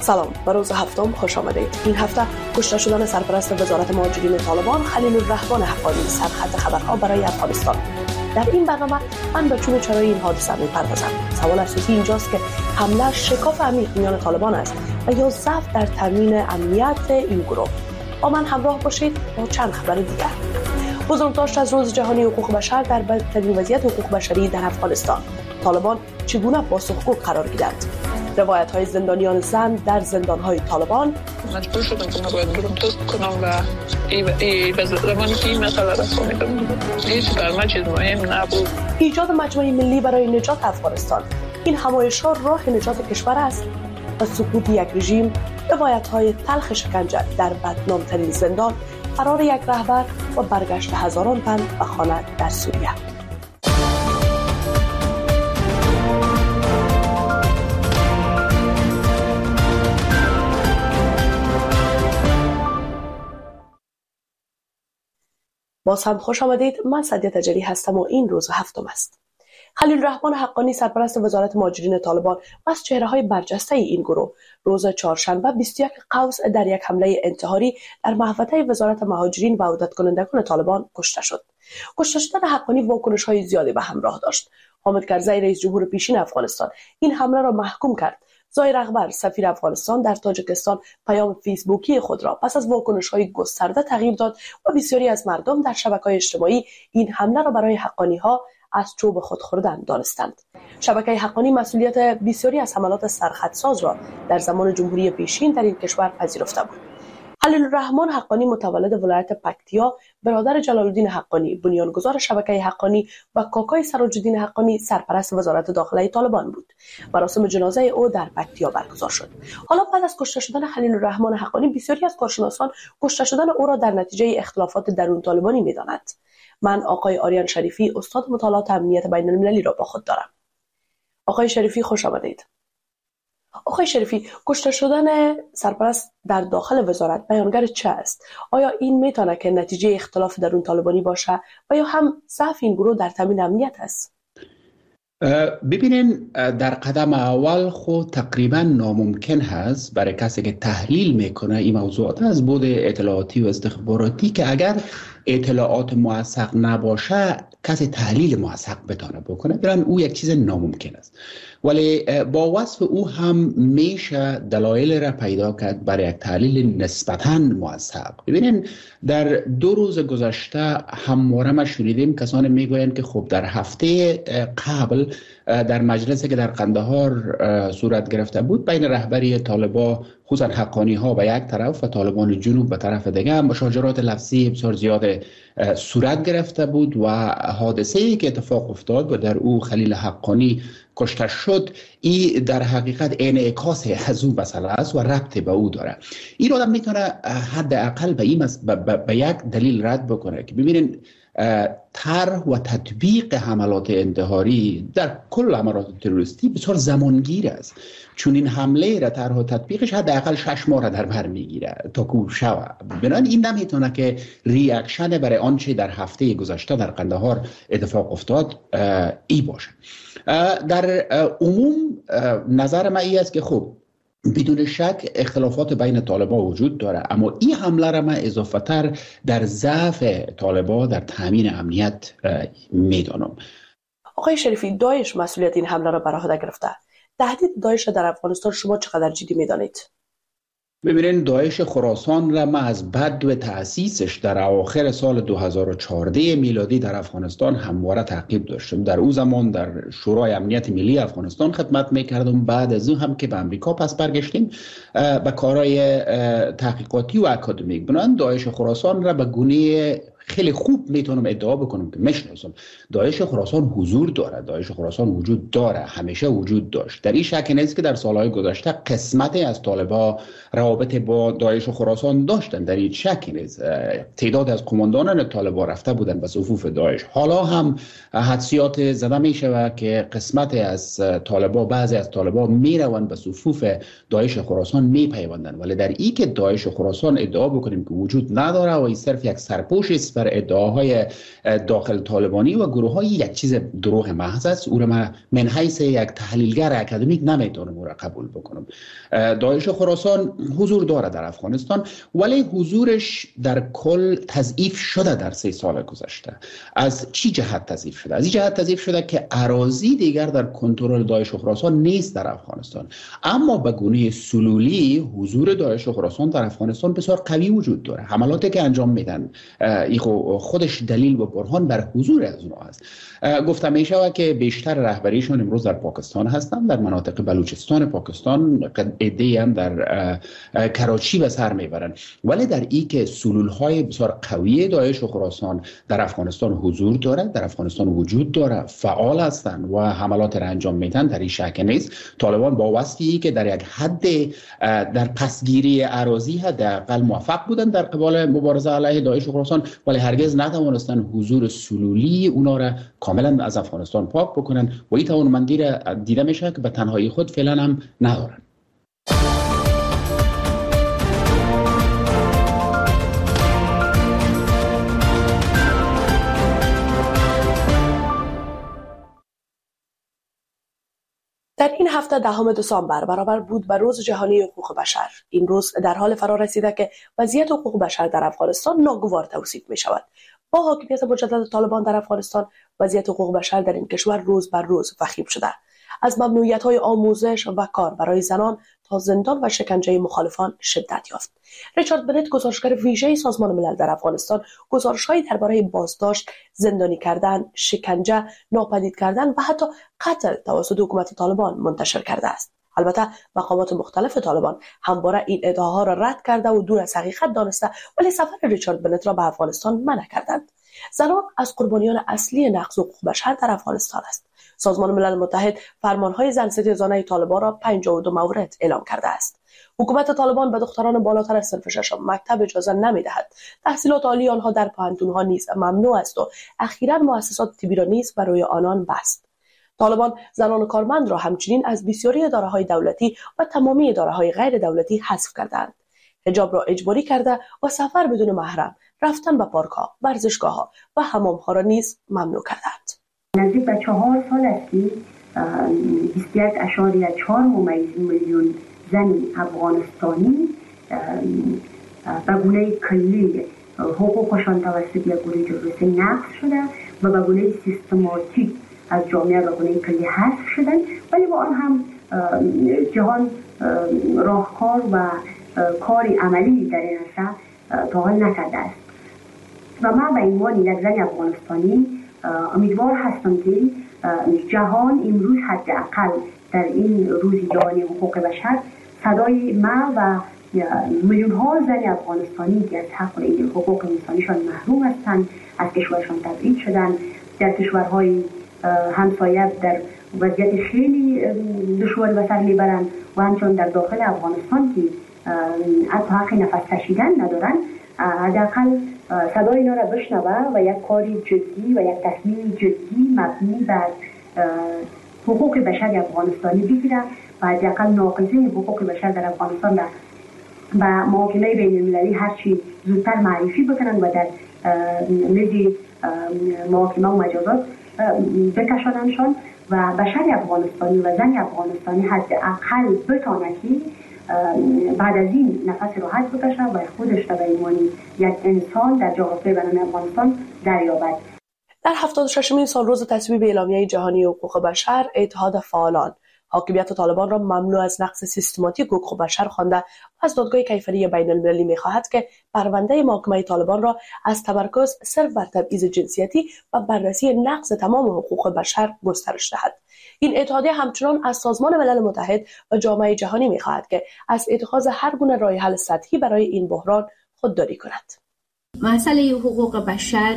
سلام، به روز هفتم خوش آمدید. این هفته کشته شدن سرپرست وزارت مهاجرین طالبان خلیل الرحمن حقانی سرخط خبرها برای افغانستان. در این برنامه من به چون و چرای این حادثه می‌پردازم. سوال اساسی اینجاست که حمله شکاف عمیق میان طالبان است و یا ضعف در تامین امنیت این گروه. با من همراه باشید با چند خبر دیگر. بزرگداشت از روز جهانی حقوق بشر در بدترین وضعیت حقوق بشری در افغانستان. طالبان چگونه پاسخگو قرار گیرند؟ روایت‌های زندانیان زن در زندان‌های طالبان. مجبور شدم که باید برم توست کنم و به زمانی که این مسئله را فهمیدم هیچ برنامه چیز مهم نبود. ایجاد مجمع ملی برای نجات افغانستان. این همایش‌ها راه نجات کشور است و سقوط یک رژیم. روایت‌های تلخ شکنجه در بدنام‌ترین زندان، فرار یک رهبر و برگشت هزاران تن به خانه در سوریه. باز هم خوش آمدید. من سعدیه تجری هستم و این روز هفتم است. خلیل الرحمن حقانی سرپرست وزارت مهاجرین طالبان و از چهره‌های برجسته این گروه روز چهارشنبه 21 قوس در یک حمله انتحاری در محوطه وزارت مهاجرین و عودت کنندگان طالبان کشته شد. کشته شدن حقانی واکنش‌های زیادی به همراه داشت. حامد کرزی رئیس جمهور پیشین افغانستان این حمله را محکوم کرد. زایر اکبر سفیر افغانستان در تاجیکستان پیام فیسبوکی خود را پس از واکنش‌های گسترده تغییر داد و بسیاری از مردم در شبکه‌های اجتماعی این حمله را برای حقانی‌ها از چوب خود خوردن دانستند. شبکه حقانی مسئولیت بسیاری از حملات سرخطساز را در زمان جمهوری پیشین در این کشور پذیرفته بود. خلیل الرحمن حقانی متولد ولایت پکتیا، برادر جلال الدین حقانی بنیانگذار شبکه حقانی و کاکای سراج الدین حقانی سرپرست وزارت داخله طالبان بود. مراسم جنازه او در پکتیا برگزار شد. حالا بعد از کشته شدن خلیل الرحمن حقانی بسیاری از کارشناسان کشته شدن او را در نتیجه اختلافات درون طالبانی می‌دانند. من آقای آریان شریفی استاد مطالعات امنیت بین المللی را با خود دارم. آقای شریفی خوش آمدید. آقای شریفی، کشته شدن سرپرست در داخل وزارت بیانگر چه است؟ آیا این میتونه که نتیجه اختلاف درون طالبانی باشه و یا هم ضعف این گروه در تامین امنیت است؟ ببینین، در قدم اول خود تقریبا ناممکن هست برای کسی که تحلیل میکنه این موضوعات از بود اطلاعاتی و استخباراتی که اگر اطلاعات موثق نباشه کسی تحلیل موثق بتونه بکنه، برن او یک چیز ناممکن است. ولی با وصف او هم میشه دلایل را پیدا کرد برای یک تحلیل نسبتاً موثق. ببینین، در 2 روز گذشته همواره ما شنیدیم کسانی میگویند که خب در هفته قبل در مجلسی که در قندهار صورت گرفته بود بین رهبری طالبان خصوصا حقانی ها به یک طرف و طالبان جنوب به طرف دیگه مشاجرات لفظی بسیار زیاد صورت گرفته بود و حادثه‌ای که اتفاق افتاد و در او خلیل حقانی کشته شد، این در حقیقت انعکاس از اون مسئله است و ربط به او داره. این آدم میتونه حداقل به یک دلیل رد بکنه که ببینین طرح و تطبیق حملات انتحاری در کل حملات تروریستی بسیار زمانگیر است، چون این حمله را طرح و تطبیقش حداقل 6 ماه را در بر میگیره تا کو شوه. بنابراین این نمیتونه که ریاکشن برای آنچه در هفته گذشته در قندهار اتفاق افتاد ای باشه. در عموم نظر من این است که خب بدون شک اختلافات بین طالبان وجود داره، اما این حمله را من اضافه تر در ضعف طالبان در تامین امنیت میدانم. آقای شریفی، داعش مسئولیت این حمله را بر عهده گرفته. تهدید داعش در افغانستان شما چقدر جدی میدانید؟ ببینید، داعش خراسان را ما از بدو تأسیسش در اواخر سال 2014 میلادی در افغانستان همواره تعقیب داشتم. در او زمان در شورای امنیت ملی افغانستان خدمت میکردم. بعد از اون هم که به امریکا پس برگشتیم به کارهای تحقیقاتی و اکادمیک. بنابراین داعش خراسان را به گونه خیلی خوب میتونم ادعا بکنم که میشناسم. داعش خراسان حضور داره، داعش خراسان وجود داره، همیشه وجود داشت. در این شک نیست که در سالهای گذشته قسمتی از طالبان روابط با داعش خراسان داشتن، در این شک نیست. تعداد از قماندانان طالبان رفته بودن به صفوف داعش. حالا هم حدسیات زده میشه که قسمتی از طالبان، بعضی از طالبان میروند به صفوف داعش خراسان میپیوندن. ولی در این که داعش خراسان ادعا بکنیم که وجود نداره و این صرف یک سرپوش است نیست بر ادعاهای داخل طالبانی و گروه های یک چیز دروغ محض است. او را من حیث یک تحلیلگر اکادمیک نمیتونم او را قبول بکنم. داعش خراسان حضور داره در افغانستان، ولی حضورش در کل تضعیف شده در 3 سال گذشته. از چی جهت تضعیف شده؟ از این جهت تضعیف شده که اراضی دیگر در کنترل داعش خراسان نیست در افغانستان، اما به گونه سلولی حضور داعش خراسان در افغانستان بسیار قوی وجود داره. حملاتی که انجام میدن این خودش دلیل و برهان بر حضور از اونها است. گفته می شود که بیشتر رهبریشون امروز در پاکستان هستند، در مناطق بلوچستان پاکستان، عده‌ای هم در کراچی به سر میبرند، ولی در این که سلولهای بسیار قوی داعش و خراسان در افغانستان حضور داره، در افغانستان وجود داره، فعال هستند و حملات را انجام میدن، در این شک نیست. طالبان با واسطه که در یک حد در پسگیری اراضی حداقل موفق بودند در قبال مبارزه علیه داعش و خراسان، ولی هرگز نتوانستند حضور سلولی اونا را کاملا از افغانستان پاک بکنن و این توانمندی را دیده میشه که به تنهایی خود فعلا هم ندارن. در این هفته 10 دسامبر برابر بود به روز جهانی حقوق بشر. این روز در حال فرا رسیده که وضعیت حقوق بشر در افغانستان ناگوار توصیف می شود. با حاکمیت مجدد طالبان در افغانستان، وضعیت حقوق بشر در این کشور روز بر روز وخیم شده. از ممنوعیت‌های آموزش و کار برای زنان تا زندان و شکنجه مخالفان شدت یافت. ریچارد بنت، گزارشگر ویژه سازمان ملل در افغانستان، گزارش‌هایی درباره بازداشت، زندانی کردن، شکنجه، ناپدید کردن و حتی قتل توسط حکومت طالبان منتشر کرده است. البته مقامات مختلف طالبان همواره این ادعاها را رد کرده و دور از حقیقت دانسته، ولی سفر ریچارد بنت را به افغانستان منع کردند. زنان از قربانیان اصلی نقض حقوق بشر در افغانستان است. سازمان ملل متحد فرمانهای زن‌ستیزانه طالبان را 52 مورد اعلام کرده است. حکومت طالبان به دختران بالاتر از صنف 6 مکتب اجازه نمی‌دهد. تحصیلات عالی آنها در پوهنتون‌ها نیز ممنوع است و اخیراً مؤسسات طبی را نیز برای آنان بست. طالبان زنان کارمند را همچنین از بسیاری اداره‌های دولتی و تمامی اداره‌های غیر دولتی حذف کردند. حجاب را اجباری کرده و سفر بدون محرم، رفتن به پارک‌ها، ورزشگاه‌ها و حمام‌ها را نیز ممنوع کردند. نزدیک به 4 سال است که 21.4 میلیون زن افغانستانی به گونه کلی حقوقشان توسط یک گروه تروریستی نقض شده و به گونه سیستماتیک از جامعه به گونه کلی حذف شدند، ولی با آن هم جهان راهکار و کاری عملی در این عرصه تا حال نکرده است و من به عنوان یک زن افغانستانی امیدوار هستم که جهان امروز حداقل در این روز جهانی حقوق بشر صدای ما و میلیون ها زن افغانستانی که از حق و حقوق انسانیشان محروم هستند، از کشورشان تبعید شدند، در کشورهای همسایه در وضعیت خیلی دشواری به سر میبرند و همچنین در داخل افغانستان که حتی حق نفس کشیدن ندارند، حداقل صدای اینا را بشنوه و یک کاری جدی و یک تصمیم جدی مبنی بر حقوق بشر افغانستانی بگیره و حداقل ناقضین حقوق بشر در افغانستان را به محاکمه بین المللی هرچی زودتر معرفی بکنن و در میز محاکمه و مجازات بکشاننشان و بشر افغانستانی و زن افغانستانی حداقل بتانه که بعد از این نفس راحت بکشه و خودش را به عنوان یک انسان در جغرافیای بین افغانستان دریابد. در 76مین سالروز تصویب اعلامیه جهانی حقوق بشر، اتحاد فعالان حاکمیت طالبان را ممنوع از نقض سیستماتیک حقوق بشر خوانده و از دادگاه کیفری بین المللی می‌خواهد که پرونده محاکمه طالبان را از تمرکز صرف بر تبعیض جنسیتی و بررسی نقض تمام حقوق بشر گسترش دهد. این اتحادیه همچنان از سازمان ملل متحد و جامعه جهانی می‌خواهد که از اتخاذ هر گونه راه حل سطحی برای این بحران خودداری کند. مسئله حقوق بشر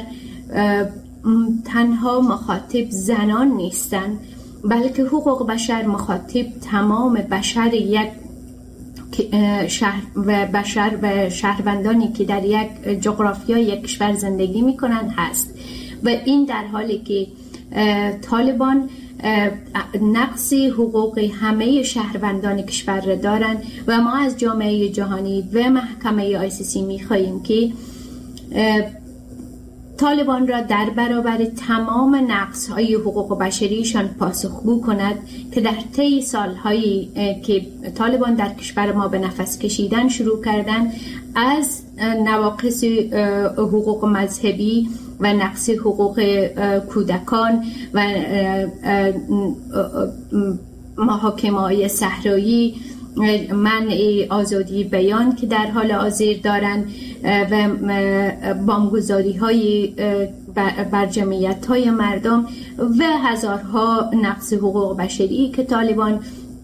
تنها مخاطب زنان نیستند، بلکه حقوق بشر مخاطب تمام بشر یک شهر و شهروندانی که در یک جغرافیای یک کشور زندگی میکنند هست و این در حالی که طالبان نقض حقوق همه شهروندان کشور را دارند و ما از جامعه جهانی و محکمه ICC میخواهیم که طالبان را در برابر تمام نقض‌های حقوق بشریشان پاسخگو کند که در طی سال‌هایی که طالبان در کشور ما به نفس کشیدن شروع کردند، از نواقص حقوق مذهبی و نقض حقوق کودکان و محاکمه‌های صحرایی، منع آزادی بیان که در حال حاضر دارند و بمبگذاری‌های بر جمعیت‌های مردم و هزارها نقض حقوق بشری که طالبان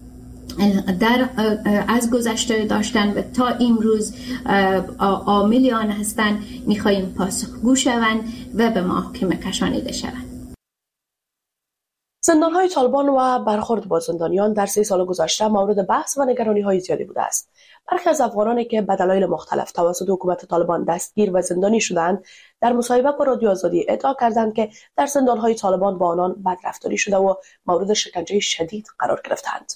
از گذشته داشتن و تا امروز عامل آن هستند، می‌خواهیم پاسخگو شوند و به محاکمه کشانیده شوند. زندان‌های طالبان و برخورد با زندانیان در 3 سال گذشته مورد بحث و نگرانی‌های زیادی بوده است. برخی از افغانانی که به دلایل مختلف توسط حکومت طالبان دستگیر و زندانی شدند، در مصاحبه با رادیو آزادی ادعا کردند که در زندان‌های طالبان با آنان بدرفتاری شده و مورد شکنجه شدید قرار گرفتند.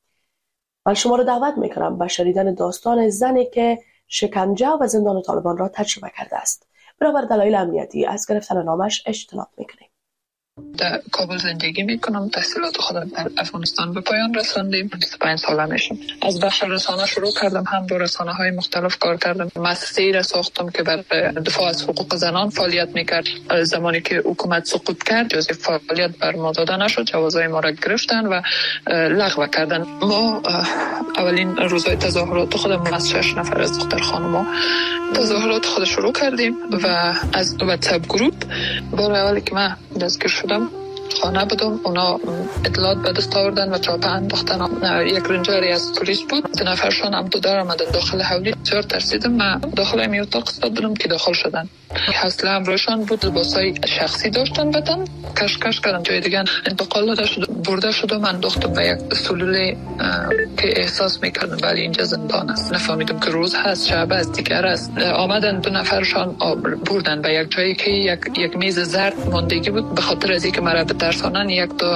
من شما را دعوت می‌کنم به شنیدن داستان زنی که شکنجه و زندان طالبان را تجربه کرده است. بنابر دلایل امنیتی از گرفتن نامش اجتناب می‌کنیم. در کابل زندگی میکنم. تحصیلات خودم در افغانستان به پایان رساندیم. 25 ساله میشم. از بخش رسانه شروع کردم، هم با رسانه های مختلف کار کردم. مؤسسه‌ای را ساختم که بر دفاع از حقوق زنان فعالیت میکرد. زمانی که حکومت سقوط کرد، جزء فعالیت بر ما داده نشد، جوازهای ما را گرفتن و لغو کردن. ما اولین روزهای تظاهرات خودمون از 6 نفر از دختر خانم‌ها تظاهرات خود شروع کردیم و از واتساپ گروپ بار اولی که من دستگیر شدم خانه بودم، اونا اطلاعات به دست آوردن و چاپه انداختن. یک رنجاری از پلیس بود، 2 نفرشان هم تو دار آمدن داخل حولی. بسیار ترسیدم. من داخل می اتاق استاد بودم که داخل شدن. حسله همراهشان بود، لباسای شخصی داشتن، بدن کش کردن، جای دیگه انتقال داده شد، برده شد و من انداختم به یک سلوله که احساس میکردم ولی اینجا زندان است. نفهمیدم که روز هست، شب است، دیگر است. آمدن 2 نفرشان بردن به یک جایی که یک میز زرد ماندگی بود. به خاطر از اینکه مرا ترسانن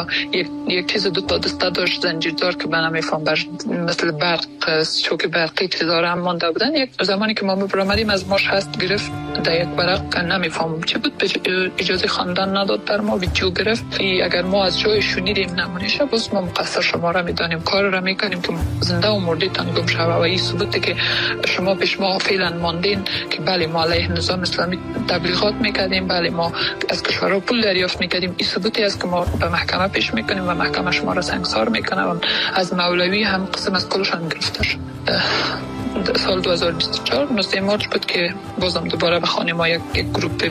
یک چیز 2 تا دسته داشت زنجیردار که من نمیفهم، مثل برق چوک برقی چیزا هم مانده بودن. یک زمانی که ما برآمدیم از ما شست گرفت، در یک برق نمیفهمم چی بود، اجازه خواندن نداد بر ما، ویدیو گرفت. اگر ما از جای شنیدیم نمونشه بس ما مقصر شما را میدانیم، کار را میکنیم که زنده و مرده تان گم شوه. و این ثبوته که شما پیش ما فعلا ماندین که بله ما علیه نظام اسلامی تبلیغات میکردیم، بله ما از کشورها پول دریافت میکردیم. این ثبوتی است که ما به محکمه پیش میکنیم و محکمه شما را سنگسار میکنه. و از مولوی هم قسم از کلشان گرفته شد. سال 2024 19 مارچ بود که بازم دوباره به خانه ما یک گروپ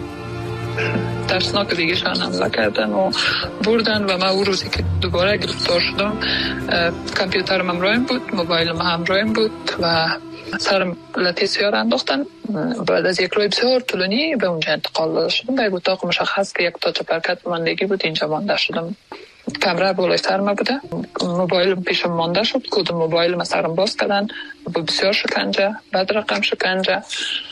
ترسناک دیگه شان حمله کردن و بردن و من اون روزی که دوباره گرفتار شدم کامپیوترم همراهم بود، موبایلم همراهم بود و سرم لطی سیار انداختن. بعد از یک روز بسیار طولانی به اونجا انتقال داده شدم به اتاق مشخص که یک تا چپرکت ماندگی بود. اینجا مانده شدم. کمره بالای سرم بوده، موبایلم پیشم مانده شد، کد موبایلم سرم باز کردن، بسیار شکنجه، بعد رقم شکنجه،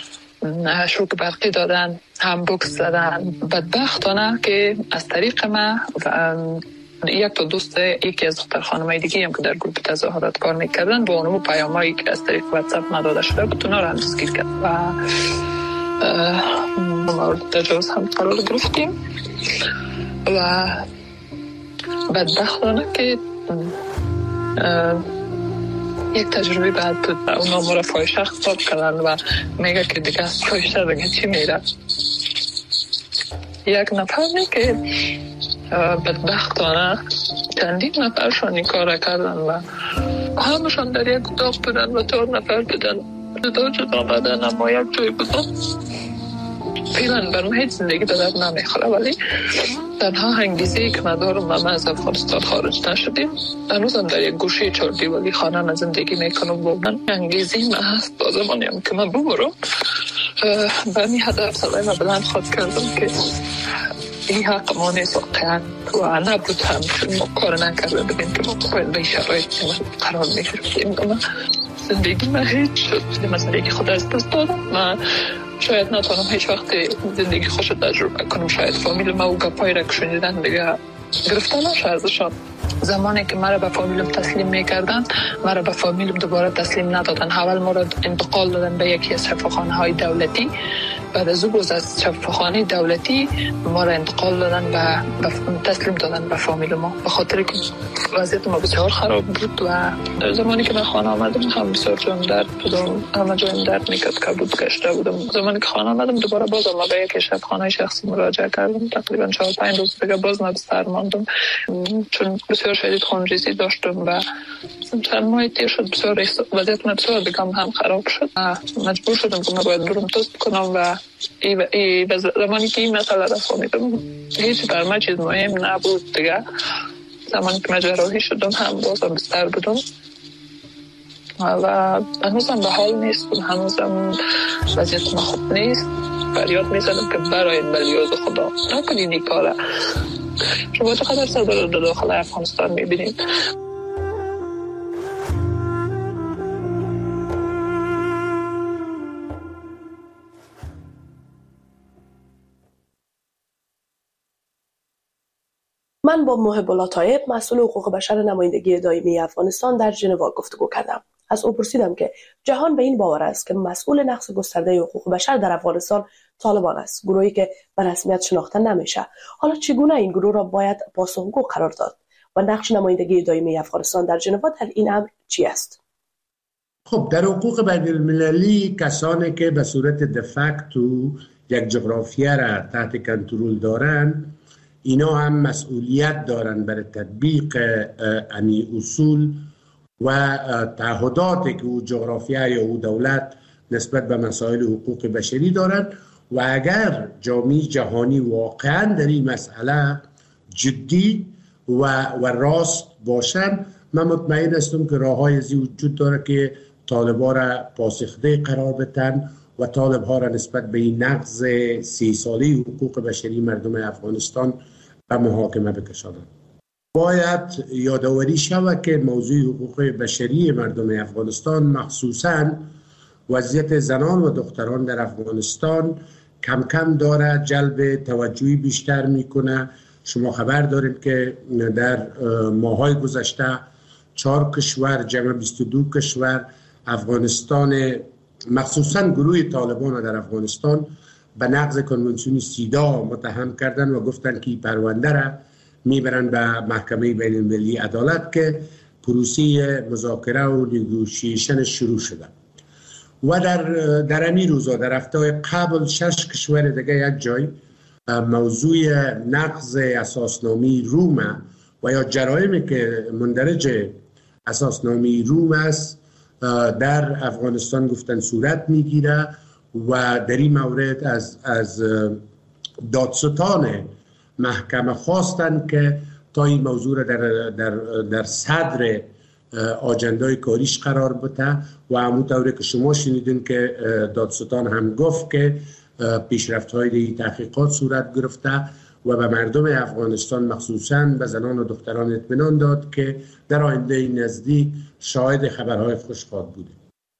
شوک برقی دادن، هم بوکس زدن. بدبختانه که از طریق من یک تا دوست یکی از دختر خانمای دیگه هم که در گروه تظاهرات کار میکردن با اونم پیامایی که از طریق واتساپ نداده شده بود اونا رو هم دستگیر کرد و مورد تجاوز هم قرار گرفتیم. و بدبختانه که یک تجربه بعد بود. اونا ما را فاحشه خطاب کردن و میگه که دیگه از فاحشه دیگه چی میره. یک نفر که بدبختانه چندین نفرشان این کار کردن و همشان در یک اتاق بودن و 4 نفر بودن. جدا بدن اما یک جای بودن. فعلا برام هیچ زندگی دادر نمیخوره ولی تنها انگیزه‌ای که من دارم و من از افغانستان خارج نشدیم. هنوزم در یک گوشه 4 دیواری خانه من زندگی میکنم و من انگیزه‌ای من هست تا زمانی هم که من بمرم به این هدف صدای من بلند خواد کردم که این حق ما نیست واقعا و نبود هم چون ما کار نکرده بودیم که ما باید به شرایط قرار میگرفتیم. زندگی من هیچ شد، من زندگی خود از دست دادم. من شاید نتونم هیچ وقت زندگی خوش تجربه کنم. شاید فامیل ما و گپایی را که شنیدن دیگه گرفته نشه ازشان. زمانی که مرا به فامیلم تسلیم میکردن، مرا به فامیلم دوباره تسلیم ندادن. اول ما را انتقال دادن به یکی از شفاخانه‌های دولتی. بعد از او از شفاخانه دولتی ما را انتقال دادن به تسلیم دادن به فامیل ما، به خاطر که وضعیت ما بسیار خراب بود و زمانی که به خانه آمدم هم بسیار جان درد بودم، همه جایم درد میکرد، کبود کشته بودم. زمانی که خانه آمدم دوباره باز ما به یک شفاخانه شخصی مراجعه کردم. تقریبا 4-5 روز دیگه باز من بستر ماندم، چون بسیار شدید خونریزی داشتم و چند ماه تیر شد. بسیار وضعیت من بسیار دیگه هم خراب شد. مجبور شدم که من باید برم تست کنم و زمانی که این مسئله را فهمیدم هیچ بر من چیز مهم نبود دیگه. زمانی که من جراحی شدم هم بازم بستر بودم و هنوزم به حال نیستم، هنوزم وضعیت من خوب نیست. فریاد میزنم که برای بلیاز خدا نکنین این کاره. شما چقدر صدر در داخل افغانستان میبینید؟ من با محب الله طایب، مسئول حقوق بشر نمایندگی دائمی افغانستان در ژنو گفتگو کردم. از او پرسیدم که جهان به این باور است که مسئول نقض گسترده حقوق بشر در افغانستان طالبان است، گروهی که به رسمیت شناخته نمیشه. حالا چگونه این گروه را باید پاسخگو قرار داد و نقش نمایندگی دائمی افغانستان در ژنو در این امر چی است؟ خب در حقوق بین‌المللی کسانی که به صورت دفکتو یک جغرافیه را تحت کنترل دارند، اینا هم مسئولیت دارن برای تطبیق امی اصول و تعهداتی که او جغرافیه یا او دولت نسبت به مسائل حقوق بشری دارن و اگر جامعه جهانی واقعا در این مسئله جدی و راست باشن، من مطمئن هستم که راه‌های ازی وجود داره که طالب‌ها را پاسخده قرار بدن و طالب‌ها را نسبت به این نقض 30 ساله حقوق بشری مردم افغانستان به محاکمه بکشانند. باید یادآوری شود که موضوع حقوق بشری مردم افغانستان، مخصوصاً وضعیت زنان و دختران در افغانستان، کم کم داره جلب توجهی بیشتر میکنه. شما خبر دارید که در ماهای گذشته 4 کشور جمع 22 کشور افغانستان، مخصوصاً گروه طالبان در افغانستان، به نقض کنوانسیون سیدا متهم کردن و گفتن که پرونده را میبرن به محکمه بین المللی عدالت که پروسه مذاکره و نیگوشیشن شروع شده. و در این روزا در هفته قبل 6 کشور دیگه یک جای موضوع نقض اساسنامه روم و یا جرایمی که مندرج اساسنامه روم است در افغانستان گفتن صورت میگیره و در این مورد از دادستان محکمه خواستن که تا این موضوع را در صدر آجندای کاریش قرار بده و همونطوری که شما شنیدین که دادستان هم گفت که پیشرفت‌های تحقیقات صورت گرفته و به مردم افغانستان مخصوصاً به زنان و دختران اطمینان داد که در آینده نزدیک شاهد خبرهای خوش خواهد بوده.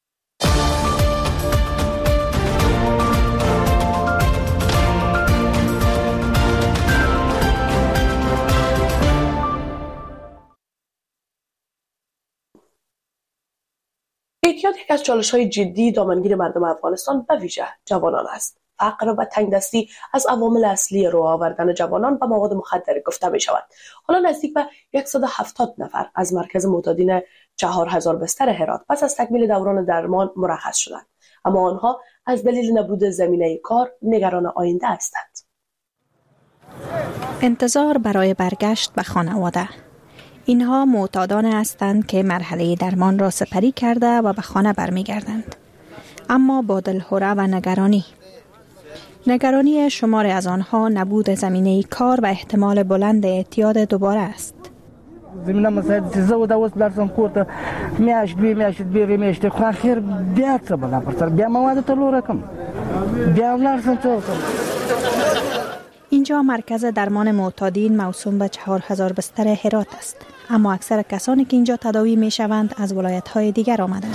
اعتیاد یک از چالش‌های جدی دامنگیر مردم افغانستان به ویژه جوانان است. فقر و تنگدستی از عوامل اصلی راه آوردن جوانان به مواد مخدر گفته می شود. حالا نزدیک به 170 نفر از مرکز معتادین 4000 بستر هرات پس از تکمیل دوران درمان مرخص شدند، اما آنها از دلیل نبود زمینه کار نگران آینده هستند. انتظار برای برگشت به خانواده. اینها معتادان هستند که مرحله درمان را سپری کرده و به خانه برمیگردند، اما با دلهره و نگرانی شمار از آنها نبود زمینه کار و احتمال بلند اعتیاد دوباره است. زمینه مسائل تیزه و دوست لرزم کورت میاش میاشت خو خیر بیا څه بلا پر سر بیا مواد ته لورکم بیا لرزم څه. اینجا مرکز درمان معتادین موسوم به 4000 بستر هرات است، اما اکثر کسانی که اینجا تداوی می شوند از ولایت‌های دیگر آمدند.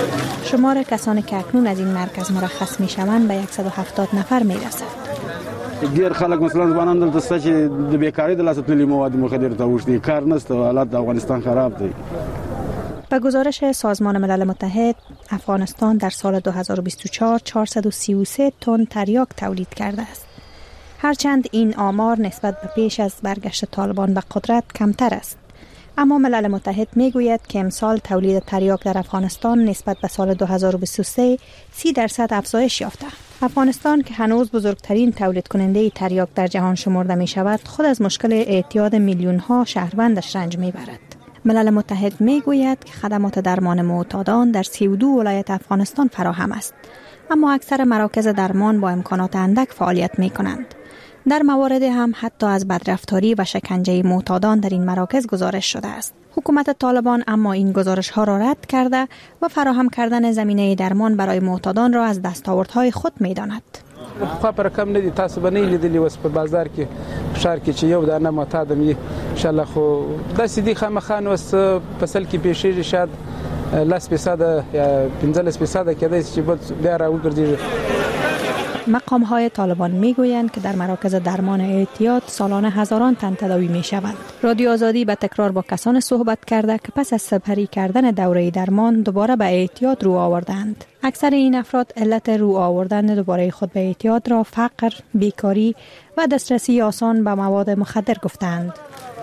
شمار کسانی که اکنون از این مرکز مرخص می شوند به 170 نفر می رسد. ډیر خلک مثلا ځوانان دلته ست چې د بیکاری د لاسه تللی مواد مخدر ته وښتي کار نشته و حالت د افغانستان خراب دی. به گزارش سازمان ملل متحد افغانستان در سال 2024 433 تن تریاک تولید کرده است. هرچند این آمار نسبت به پیش از برگشت طالبان به قدرت کمتر است، اما ملل متحد میگوید که امسال تولید تریاک در افغانستان نسبت به سال 2023 30% افزایش یافته. افغانستان که هنوز بزرگترین تولید کننده تریاک در جهان شمرده می شود، خود از مشکل اعتیاد میلیون ها شهروندش رنج می برد. ملل متحد می گوید که خدمات درمان معتادان در 32 ولایت افغانستان فراهم است، اما اکثر مراکز درمان با امکانات اندک فعالیت می کنند. در موارد هم حتی از بدرفتاری و شکنجه معتادان در این مراکز گزارش شده است. حکومت طالبان اما این گزارش ها را رد کرده و فراهم کردن زمینه درمان برای معتادان را از دستاوردهای خود می داند. خو پر کم نه دي تاسو باندې لیدلی وس په بازار کې فشار کې چې یو دانه معتاد می ان شاء الله خو د سیدی خامخان وس فصل کې پیښې شاید 10% یا 15% کېدای چې بیا راوګرځي. مقام های طالبان می گویند که در مراکز درمان اعتیاد سالانه هزاران تن تداوی می شوند. رادیو آزادی به تکرار با کسان صحبت کرده که پس از سپری کردن دوره درمان دوباره به اعتیاد رو آوردند. اکثر این افراد علت رو آوردن دوباره خود به اعتیاد را فقر، بیکاری و دسترسی آسان به مواد مخدر گفتند.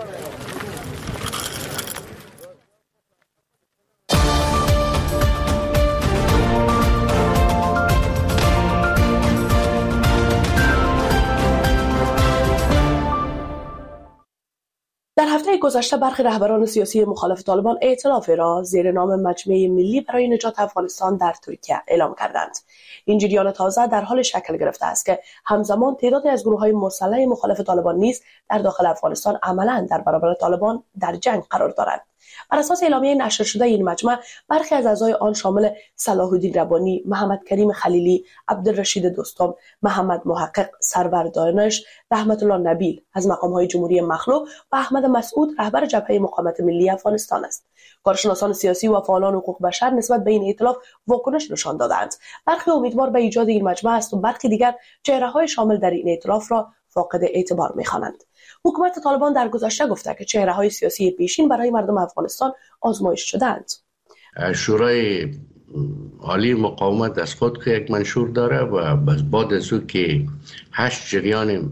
در هفته گذشته برخی رهبران سیاسی مخالف طالبان ائتلافی را زیر نام مجمع ملی برای نجات افغانستان در ترکیه اعلام کردند. این جریان تازه در حال شکل گرفته است که همزمان تعدادی از گروه‌های مسلح مخالف طالبان نیز در داخل افغانستان عملاً در برابر طالبان در جنگ قرار دارند. بر اساس اعلامیه نشر شده این مجمع، برخی از اعضای آن شامل صلاح الدین ربانی، محمد کریم خلیلی، عبدالرشید دوستم، محمد محقق، سرور دانش، رحمت الله نبیل از مقام‌های جمهوری مخلوع و احمد مسعود رهبر جبهه مقاومت ملی افغانستان است. کارشناسان سیاسی و فعالان حقوق بشر نسبت به این ائتلاف واکنش نشان دادند. برخی امیدوار به ایجاد این مجمع است و برخی دیگر چهره‌های شامل در این ائتلاف را فاقد اعتبار می‌خوانند. حکومت طالبان در گذشته گفته که چهره‌های سیاسی پیشین برای مردم افغانستان آزمایش شدند. شورای عالی مقاومت از خود که یک منشور داره و بعد از او که 8 جریان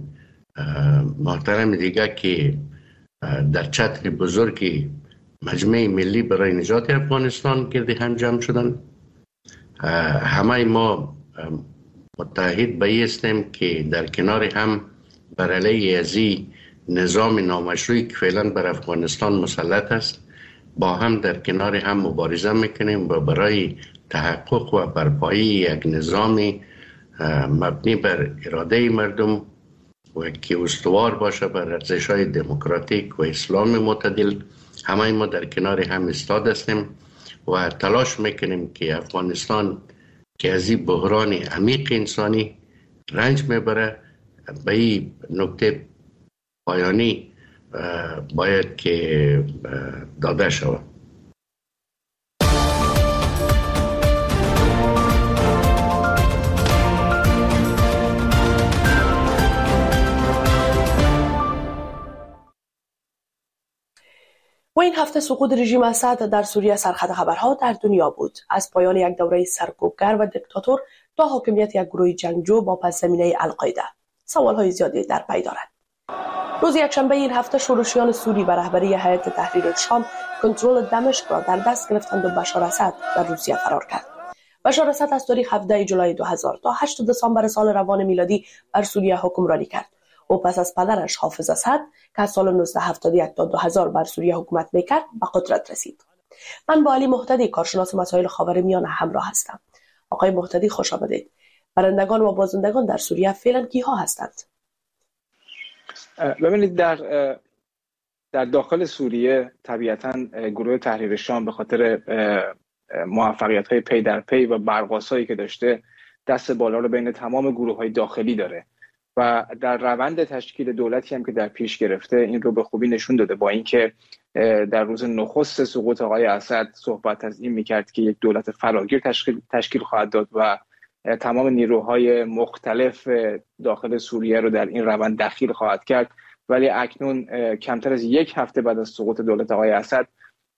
محترم دیگه که در چتر بزرگی مجمع ملی برای نجات افغانستان گرد هم جمع شدن. همه ما متحد به هستیم که در کنار هم بر علیه از نظام نامشروعی که فعلا بر افغانستان مسلط است با هم در کنار هم مبارزه میکنیم و برای تحقق و برپایی یک نظام مبنی بر اراده مردم و که استوار باشه بر ارزش‌های دموکراتیک و اسلام معتدل، همه ما در کنار هم ایستاده هستیم و تلاش میکنیم که افغانستان که از این بحران عمیق انسانی رنج میبره به این نکته پایانی باید که داده شود. و این هفته سقوط رژیم اسد در سوریه سرخط خبرها در دنیا بود. از پایان یک دوره سرکوبگر و دیکتاتور تا حاکمیت یک گروه جنگجو با پس زمینه القاعده، سوالهای زیادی در پی دارد. روز یکشنبه این هفته شورشیان سوری به رهبری هیئت تحریر شام کنترل دمشق را در دست گرفتند و بشار اسد در روسیه فرار کرد. بشار اسد از تاریخ 17 جولای 2000 تا 8 دسامبر سال روان میلادی بر سوریه حکمرانی کرد. او پس از پدرش حافظ اسد که از سال 1971 تا 2000 بر سوریه حکومت میکرد به قدرت رسید. من با علی مهتدی کارشناس مسائل خاورمیانه همراه هستم. آقای مهتدی خوش آمدید. برندگان و بازندگان در سوریه فعلا کیها هستند؟ ببینید در داخل سوریه طبیعتاً گروه تحریر شام به خاطر موفقیت‌های پی در پی و برقاسایی که داشته دست بالا رو بین تمام گروه‌های داخلی داره و در روند تشکیل دولتی هم که در پیش گرفته این رو به خوبی نشون داده، با اینکه در روز نخست سقوط آقای اسد صحبت از این می‌کرد که یک دولت فراگیر تشکیل خواهد داد و تمام نیروهای مختلف داخل سوریه رو در این روند دخیل خواهد کرد. ولی اکنون کمتر از یک هفته بعد از سقوط دولت آقای اسد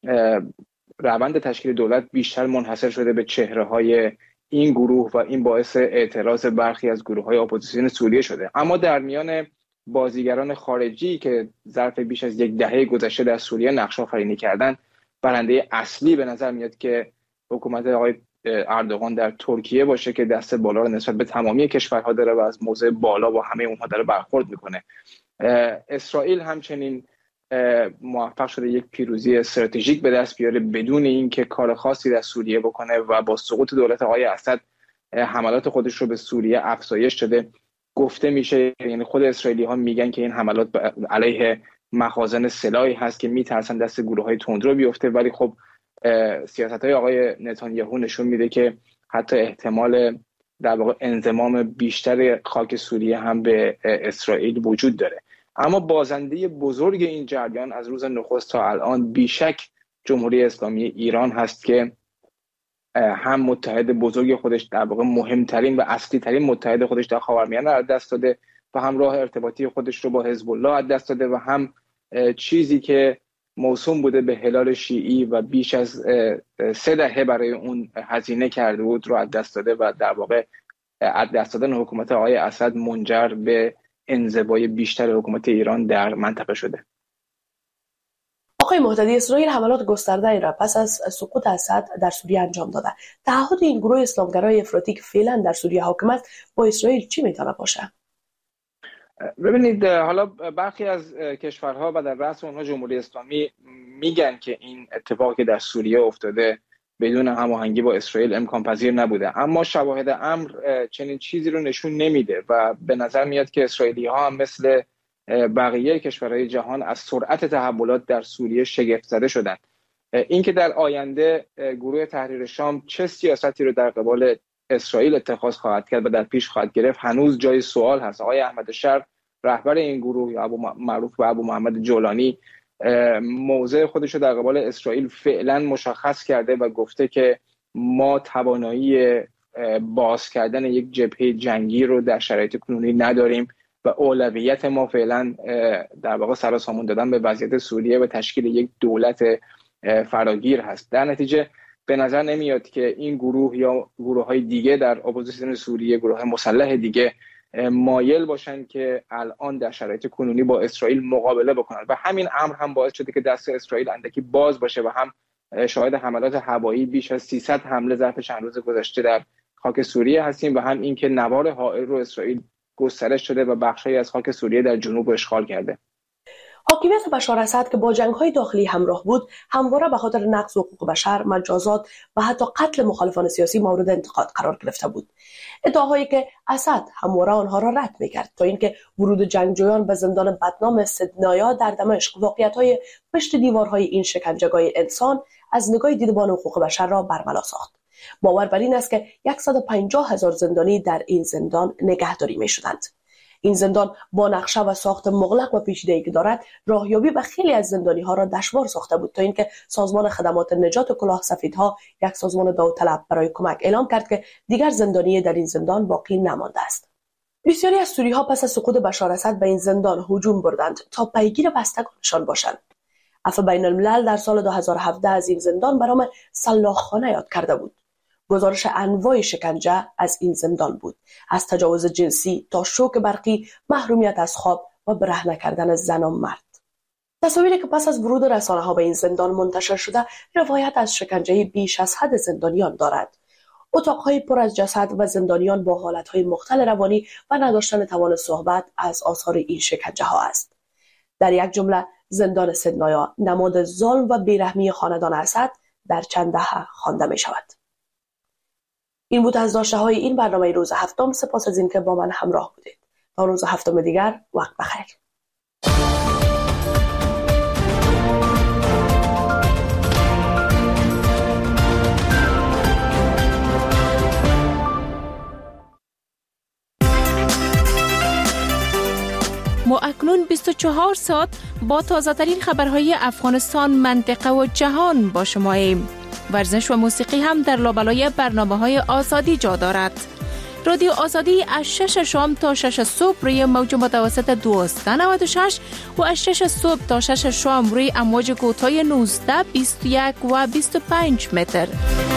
روند تشکیل دولت بیشتر منحصر شده به چهره‌های این گروه و این باعث اعتراض برخی از گروه‌های اپوزیسیون سوریه شده. اما در میان بازیگران خارجی که ظرف بیش از یک دهه گذشته در سوریه نقش آفرینی کردند، برنده اصلی به نظر میاد که حکومت آقای اردوغان در ترکیه باشه که دست بالا رو نسبت به تمامی کشورها داره و از موضع بالا با همه اونها داره برخورد میکنه. اسرائیل همچنین موفق شده یک پیروزی استراتژیک به دست بیاره بدون اینکه کار خاصی در سوریه بکنه و با سقوط دولت آقای اسد حملات خودش رو به سوریه افزایش داده. گفته میشه، یعنی خود اسرائیلی ها میگن که این حملات علیه مخازن سلاحی هست که میترسن دست گروه‌های تندرو بیفته، ولی خب سیاست‌های آقای نتانیاهو نشون میده که حتی احتمال در واقع انضمام بیشتر خاک سوریه هم به اسرائیل وجود داره. اما بازنده بزرگ این جریان از روز نخست تا الان بیشک جمهوری اسلامی ایران هست که هم متحد بزرگ خودش، در واقع مهمترین و اصلی ترین متحد خودش در خاورمیانه از دست داده و هم راه ارتباطی خودش رو با حزب الله از دست داده و هم چیزی که موسوم بوده به هلال شیعی و بیش از 3 دهه برای اون هزینه کرده بود رو از دست داده و در واقع از دست دادن حکومت آقای اسد منجر به انزوای بیشتر حکومت ایران در منطقه شده. آقای مهدی، اسرائیل حملات گسترده را پس از سقوط اسد در سوریه انجام داده. تعهد این گروه اسلامگرای افراطی که فعلا در سوریه حاکم است با اسرائیل چی میتونه باشه؟ ببینید، حالا برخی از کشورها و در رأس اونها جمهوری اسلامی میگن که این اتفاقی که در سوریه افتاده بدون هماهنگی با اسرائیل امکان پذیر نبوده، اما شواهد امر چنین چیزی رو نشون نمیده و به نظر میاد که اسرائیلی ها هم مثل بقیه کشورهای جهان از سرعت تحولات در سوریه شگفت زده شدند. اینکه در آینده گروه تحریر شام چه سیاستی رو در قبال اسرائیل اتخاذ خواهد کرد و در پیش خواهد گرفت هنوز جای سوال هست. آقای احمد شر، رهبر این گروه، یا معروف به ابو محمد جولانی، موضع خودش رو در قبال اسرائیل فعلا مشخص کرده و گفته که ما توانایی باز کردن یک جبهه جنگی رو در شرایط کنونی نداریم و اولویت ما فعلا در واقع سر و سامون دادن به وضعیت سوریه و تشکیل یک دولت فراگیر هست. در نتیجه به نظر نمیاد که این گروه یا گروه‌های دیگه در اپوزیسیون سوریه، گروه مسلح دیگه، مایل باشن که الان در شرایط کنونی با اسرائیل مقابله بکنن و همین امر هم باعث شده که دست اسرائیل اندکی باز باشه و هم شاهد حملات هوایی بیش از 300 حمله ظرف چند روز گذشته در خاک سوریه هستیم و هم اینکه نوار حائل رو اسرائیل گسترش شده و بخشی از خاک سوریه در جنوب اشغال کرده. حاکمیت بشار اسد که با جنگ‌های داخلی همراه بود، همواره به خاطر نقض حقوق بشر، مجازات و حتی قتل مخالفان سیاسی مورد انتقاد قرار گرفته بود. ادعاهایی که اسد همواره آنها را رد می‌کرد تا اینکه ورود جنگجویان به زندان بدنام سدنایا در دمشق واقعیت‌های پشت دیوارهای این شکنجهگاه انسان از نگاه دیدبان حقوق بشر را برملا ساخت. باور بر این است که 150,000 زندانی در این زندان نگهداری می‌شدند. این زندان با نقشه و ساخت مغلق و پیچیده‌ای که دارد، راهیابی به خیلی از زندانی‌ها را دشوار ساخته بود تا اینکه سازمان خدمات نجات کلاه سفیدها، یک سازمان داوطلب برای کمک، اعلام کرد که دیگر زندانی در این زندان باقی نمانده است. بسیاری از سوری‌ها پس از سقوط بشار اسد به این زندان هجوم بردند تا پیگیر بستگانشان باشند. عفو بین الملل در سال 2017 از این زندان به نام سلاخخانه یاد کرده بود. گزارش انواع شکنجه از این زندان بود، از تجاوز جنسی تا شوک برقی، محرومیت از خواب و برهنه کردن زن و مرد. تصاویری که پس از ورود رسانه‌ها به این زندان منتشر شده روایت از شکنجه بیش از حد زندانیان دارد. اتاق‌های پر از جسد و زندانیان با حالت‌های مختل روانی و نداشتن توان صحبت از آثار این شکنجه‌ها است. در یک جمله، زندان سدنایا نماد ظلم و بیرحمی خاندان اسد در چند دهه خوانده می‌شود. این بود از داشته‌های این برنامه روز هفتم. سپاس از اینکه با من همراه بودید. تا روز هفتم دیگر، وقت بخیر. ما اکنون 24 ساعت با تازه‌ترین خبرهای افغانستان، منطقه و جهان با شماییم. ورزش و موسیقی هم در لابلای برنامه‌های آزادی جا دارد. رادیو آزادی از 6 شام تا 6 صبح روی موج متوسط 1296 و از 6 صبح تا 6 شام روی امواج کوتاه 19، 21 و 25 متر.